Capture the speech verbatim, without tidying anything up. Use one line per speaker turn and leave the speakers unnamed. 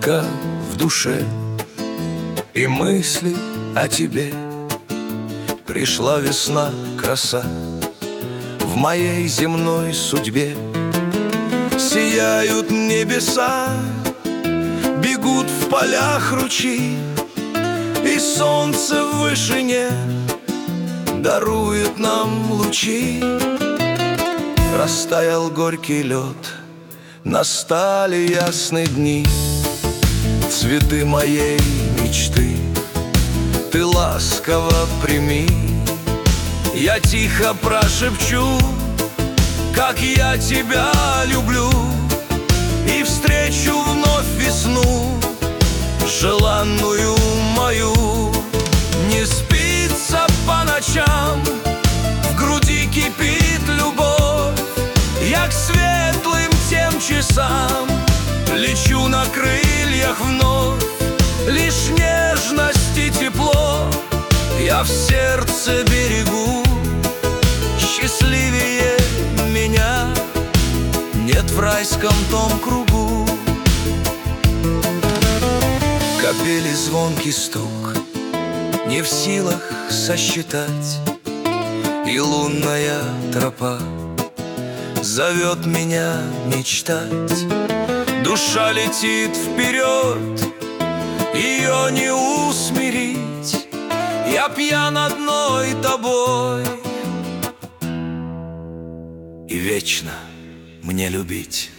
тоска в душе и мысли о тебе. Пришла весна, краса в моей земной судьбе. Сияют небеса, бегут в полях ручьи, и солнце в вышине дарует нам лучи. Растаял горький лед, настали ясные дни. Цветы моей мечты ты ласково прими. Я тихо прошепчу, как я тебя люблю, и встречу вновь весну, желанную мою. Не спится по ночам, в груди кипит любовь. Я к светлым тем часам лечу на крыльях вновь. Лишь нежность и тепло я в сердце берегу. Счастливее меня нет в райском том кругу. Капели звонкий стук не в силах сосчитать, и лунная тропа зовет меня мечтать. Душа летит вперед, ее не усмирить. Я пьян одной тобой, и вечно мне любить.